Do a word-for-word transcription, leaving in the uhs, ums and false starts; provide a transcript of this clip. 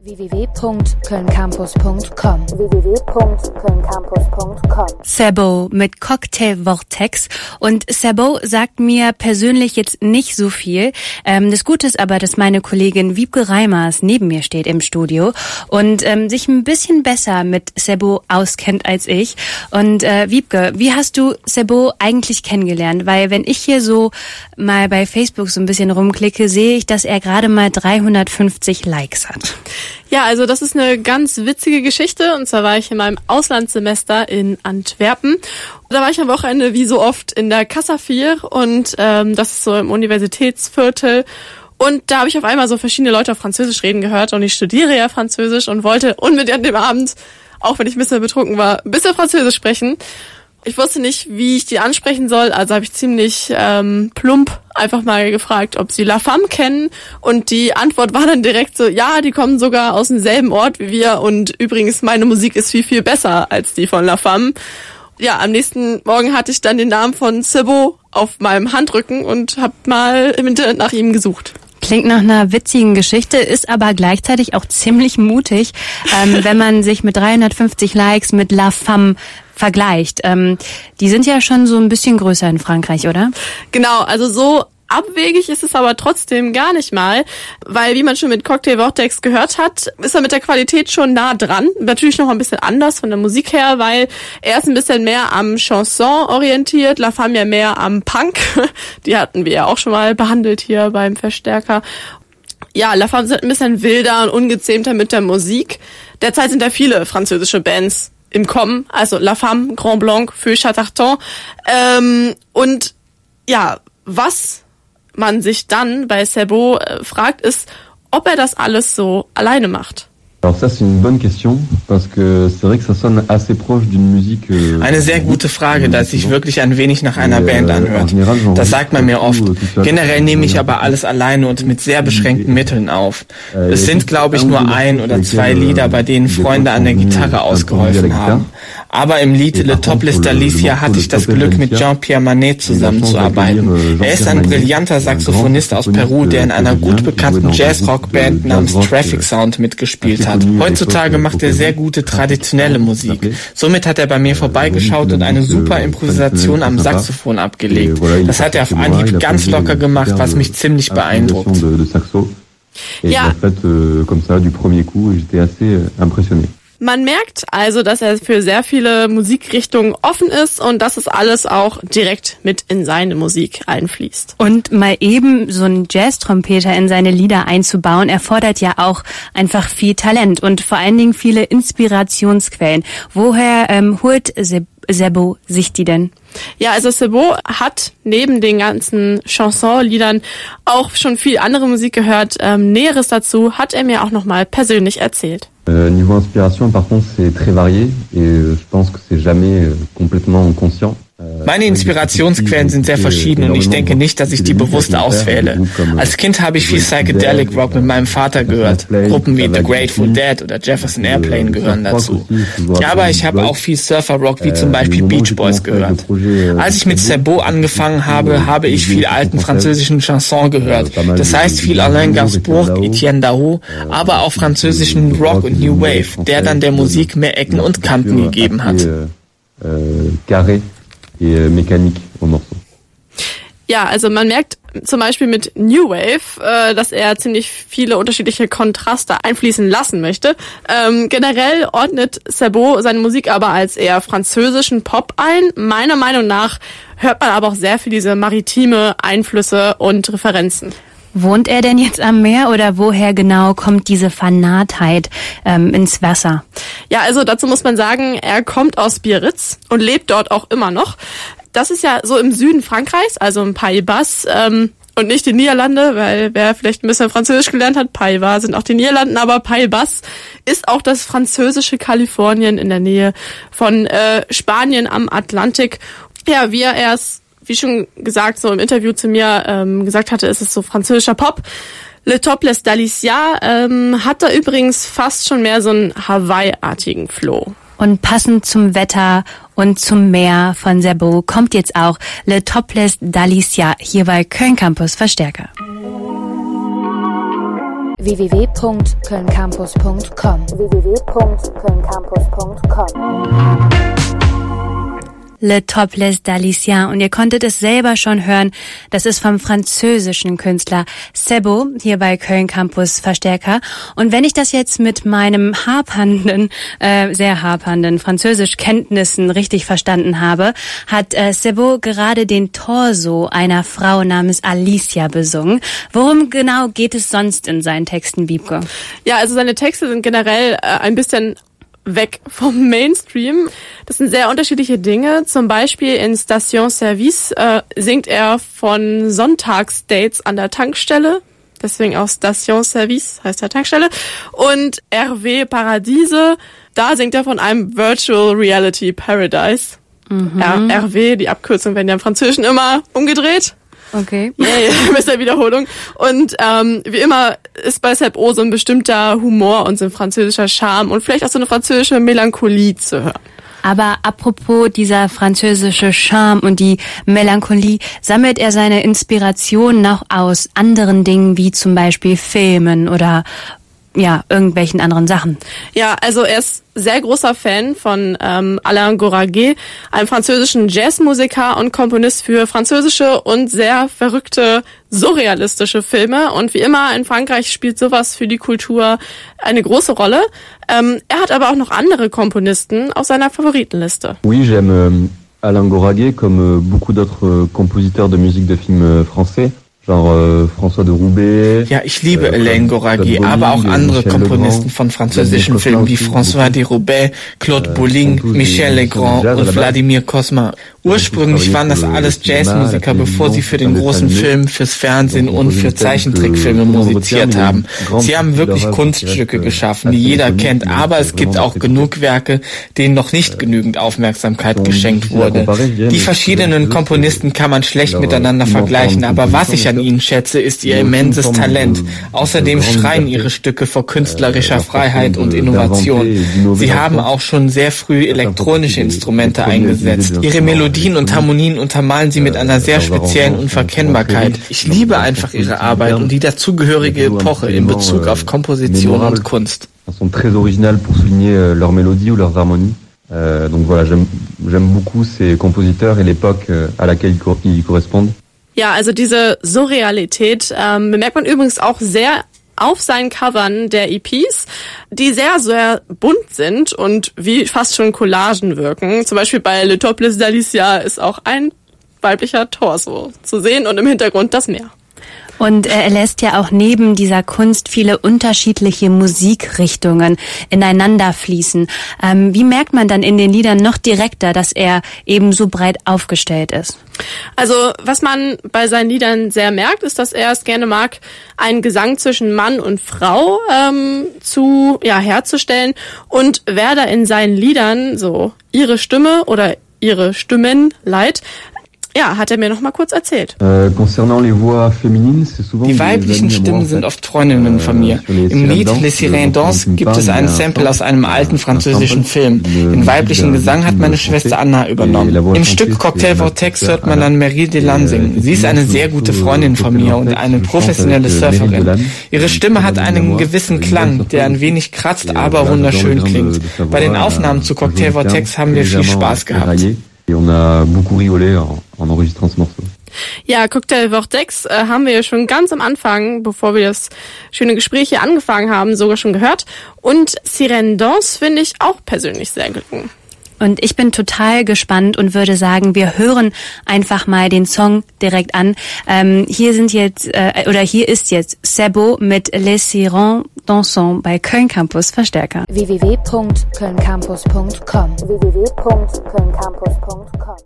w w w punkt köln campus punkt com w w w punkt köln campus punkt com Sebo mit Cocktail Vortex. Und Sebo sagt mir persönlich jetzt nicht so viel. Ähm, das Gute ist aber, dass meine Kollegin Wiebke Reimers neben mir steht im Studio und ähm, sich ein bisschen besser mit Sebo auskennt als ich. Und äh, Wiebke, wie hast du Sebo eigentlich kennengelernt? Weil wenn ich hier so mal bei Facebook so ein bisschen rumklicke, sehe ich, dass er gerade mal dreihundertfünfzig Likes hat. Ja, also das ist eine ganz witzige Geschichte. Und zwar war ich in meinem Auslandssemester in Antwerpen. Da war ich am Wochenende wie so oft in der Casa vier und ähm, das ist so im Universitätsviertel. Und da habe ich auf einmal so verschiedene Leute auf Französisch reden gehört und ich studiere ja Französisch und wollte unbedingt an dem Abend, auch wenn ich ein bisschen betrunken war, ein bisschen Französisch sprechen. Ich wusste nicht, wie ich die ansprechen soll, also habe ich ziemlich ähm, plump einfach mal gefragt, ob sie La Femme kennen und die Antwort war dann direkt so, ja, die kommen sogar aus demselben Ort wie wir und übrigens meine Musik ist viel, viel besser als die von La Femme. Ja, am nächsten Morgen hatte ich dann den Namen von Sebo auf meinem Handrücken und habe mal im Internet nach ihm gesucht. Klingt nach einer witzigen Geschichte, ist aber gleichzeitig auch ziemlich mutig, ähm, wenn man sich mit dreihundertfünfzig Likes mit La Femme vergleicht. Ähm, die sind ja schon so ein bisschen größer in Frankreich, oder? Genau, also so abwegig ist es aber trotzdem gar nicht mal, weil wie man schon mit Cocktail Vortex gehört hat, ist er mit der Qualität schon nah dran. Natürlich noch ein bisschen anders von der Musik her, weil er ist ein bisschen mehr am Chanson orientiert, La Femme ja mehr am Punk. Die hatten wir ja auch schon mal behandelt hier beim Verstärker. Ja, La Femme sind ein bisschen wilder und ungezähmter mit der Musik. Derzeit sind da viele französische Bands im Kommen, also La Femme, Grand Blanc, Feu Chatterton. Ähm, und ja, was man sich dann bei Sebo äh, fragt, ist, ob er das alles so alleine macht. Eine sehr gute Frage, da es sich wirklich ein wenig nach einer Band anhört. Das sagt man mir oft. Generell nehme ich aber alles alleine und mit sehr beschränkten Mitteln auf. Es sind, glaube ich, nur ein oder zwei Lieder, bei denen Freunde an der Gitarre ausgeholfen haben. Aber im Lied Le Topless d'Alicia hatte ich das Glück, mit Jean-Pierre Manet zusammenzuarbeiten. Er ist ein brillanter Saxophonist aus Peru, der in einer gut bekannten Jazz-Rock-Band namens Traffic Sound mitgespielt hat. Heutzutage macht er sehr gute traditionelle Musik. Somit hat er bei mir vorbeigeschaut und eine super Improvisation am Saxophon abgelegt. Das hat er auf Anhieb ganz locker gemacht, was mich ziemlich beeindruckt. Ja. Man merkt also, dass er für sehr viele Musikrichtungen offen ist und dass es alles auch direkt mit in seine Musik einfließt. Und mal eben so einen Jazz-Trompeter in seine Lieder einzubauen, erfordert ja auch einfach viel Talent und vor allen Dingen viele Inspirationsquellen. Woher ähm, holt Sebo sich die denn? Ja, also Sebo hat neben den ganzen Chansonliedern auch schon viel andere Musik gehört. Ähm, Näheres dazu hat er mir auch nochmal persönlich erzählt. Euh, niveau inspiration, par contre, c'est très varié et euh, je pense que c'est jamais euh, complètement conscient. Meine Inspirationsquellen sind sehr verschieden und ich denke nicht, dass ich die bewusst auswähle. Als Kind habe ich viel Psychedelic Rock mit meinem Vater gehört. Gruppen wie The Grateful Dead oder Jefferson Airplane gehören dazu. Aber ich habe auch viel Surfer Rock wie zum Beispiel Beach Boys gehört. Als ich mit Sebo angefangen habe, habe ich viel alten französischen Chanson gehört. Das heißt viel Alain Gainsbourg, Etienne Dao, aber auch französischen Rock und New Wave, der dann der Musik mehr Ecken und Kanten gegeben hat. Ja, also man merkt zum Beispiel mit New Wave, äh, dass er ziemlich viele unterschiedliche Kontraste einfließen lassen möchte. Ähm, generell ordnet Sebo seine Musik aber als eher französischen Pop ein. Meiner Meinung nach hört man aber auch sehr viel diese maritime Einflüsse und Referenzen. Wohnt er denn jetzt am Meer oder woher genau kommt diese Vernarrtheit ähm, ins Wasser? Ja, also dazu muss man sagen, er kommt aus Biarritz und lebt dort auch immer noch. Das ist ja so im Süden Frankreichs, also im Pays Basque ähm, und nicht die Niederlande, weil wer vielleicht ein bisschen Französisch gelernt hat, Pays Basque sind auch die Niederlanden, aber Pays Basque ist auch das französische Kalifornien in der Nähe von äh, Spanien am Atlantik. Ja, wie er erst wie schon gesagt, so im Interview zu mir ähm, gesagt hatte, ist es so französischer Pop. Le Topless d'Alicia ähm, hat da übrigens fast schon mehr so einen Hawaii-artigen Flow. Und passend zum Wetter und zum Meer von Sebo kommt jetzt auch Le Topless d'Alicia hier bei Köln Campus Verstärker. w w w w punkt köln campus punkt com w w w punkt köln campus punkt com Le Topless d'Alicia, und ihr konntet es selber schon hören, das ist vom französischen Künstler Sebo hier bei Köln Campus Verstärker. Und wenn ich das jetzt mit meinem hapernden, äh, sehr hapernden Französischkenntnissen richtig verstanden habe, hat äh, Sebo gerade den Torso einer Frau namens Alicia besungen. Worum genau geht es sonst in seinen Texten, Wiebke? Ja, also seine Texte sind generell äh, ein bisschen weg vom Mainstream. Das sind sehr unterschiedliche Dinge. Zum Beispiel in Station Service äh, singt er von Sonntagsdates an der Tankstelle. Deswegen auch Station Service heißt der Tankstelle. Und R W Paradiese, da singt er von einem Virtual Reality Paradise. Mhm. R- RW, die Abkürzung werden ja im Französischen immer umgedreht. Okay. Ja, yeah, mit der Wiederholung. Und ähm, wie immer ist bei Sebo so ein bestimmter Humor und so ein französischer Charme und vielleicht auch so eine französische Melancholie zu hören. Aber apropos dieser französische Charme und die Melancholie, sammelt er seine Inspiration noch aus anderen Dingen wie zum Beispiel Filmen oder ja, irgendwelchen anderen Sachen? Ja, also er ist sehr großer Fan von ähm, Alain Goraguet, einem französischen Jazzmusiker und Komponist für französische und sehr verrückte, surrealistische Filme. Und wie immer in Frankreich spielt sowas für die Kultur eine große Rolle. Ähm, er hat aber auch noch andere Komponisten auf seiner Favoritenliste. Oui, j'aime euh, Alain Goraguet comme euh, beaucoup d'autres euh, compositeurs de musique de films euh, français. Genre François de Roubaix. Ja, ich liebe Alain Goraguet, aber auch andere Komponisten von französischen Filmen wie François de Roubaix, Claude Bolling, Michel Legrand und Vladimir Cosma. Ursprünglich waren das alles Jazzmusiker, bevor sie für den großen Film, fürs Fernsehen und für Zeichentrickfilme musiziert haben. Sie haben wirklich Kunststücke geschaffen, die jeder kennt, aber es gibt auch genug Werke, denen noch nicht genügend Aufmerksamkeit geschenkt wurde. Die verschiedenen Komponisten kann man schlecht miteinander vergleichen, aber was ich an ihnen schätze, ist ihr immenses Talent. Außerdem schreien ihre Stücke vor künstlerischer Freiheit und Innovation. Sie haben auch schon sehr früh elektronische Instrumente eingesetzt. Ihre Melodien und Harmonien untermalen sie mit einer sehr speziellen Unverkennbarkeit. Ich liebe einfach ihre Arbeit und die dazugehörige Epoche in Bezug auf Komposition und Kunst. Sont très originales pour souligner leurs mélodies ou leurs harmonies. Euh, donc voilà, j'aime, j'aime beaucoup ces compositeurs et l'époque à laquelle ils correspondent. Ja, also diese Surrealität ähm, bemerkt man übrigens auch sehr auf seinen Covern der E Ps, die sehr, sehr bunt sind und wie fast schon Collagen wirken. Zum Beispiel bei Le Topless d'Alicia ist auch ein weiblicher Torso zu sehen und im Hintergrund das Meer. Und er lässt ja auch neben dieser Kunst viele unterschiedliche Musikrichtungen ineinander fließen. Ähm, wie merkt man dann in den Liedern noch direkter, dass er eben so breit aufgestellt ist? Also was man bei seinen Liedern sehr merkt, ist, dass er es gerne mag, einen Gesang zwischen Mann und Frau ähm, zu ja herzustellen. Und wer da in seinen Liedern so ihre Stimme oder ihre Stimmen leiht, ja, hat er mir noch mal kurz erzählt. Äh, concernant les voix féminines, c'est souvent Die weiblichen Stimmen sind oft Freundinnen von mir. Im Lied Les Sirènes Dansent gibt es einen Sample aus einem alten französischen Film. Den weiblichen Gesang hat meine Schwester Anna übernommen. Im Stück Cocktail Vortex hört man dann Marie Delan singen. Sie ist eine sehr gute Freundin von mir und eine professionelle Surferin. Ihre Stimme hat einen gewissen Klang, der ein wenig kratzt, aber wunderschön klingt. Bei den Aufnahmen zu Cocktail Vortex haben wir viel Spaß gehabt. Et on a beaucoup rigolé en, en enregistrant ce morceau. Ja, Cocktail Vortex äh, haben wir ja schon ganz am Anfang, bevor wir das schöne Gespräch hier angefangen haben, sogar schon gehört. Und Sirènes Dansent finde ich auch persönlich sehr gelungen. Und ich bin total gespannt und würde sagen, wir hören einfach mal den Song direkt an. Ähm, hier sind jetzt, äh, oder hier ist jetzt Sebo mit Les Sirènes Dansent bei Köln Campus Verstärker. w w w punkt köln campus punkt com w w w punkt köln campus punkt com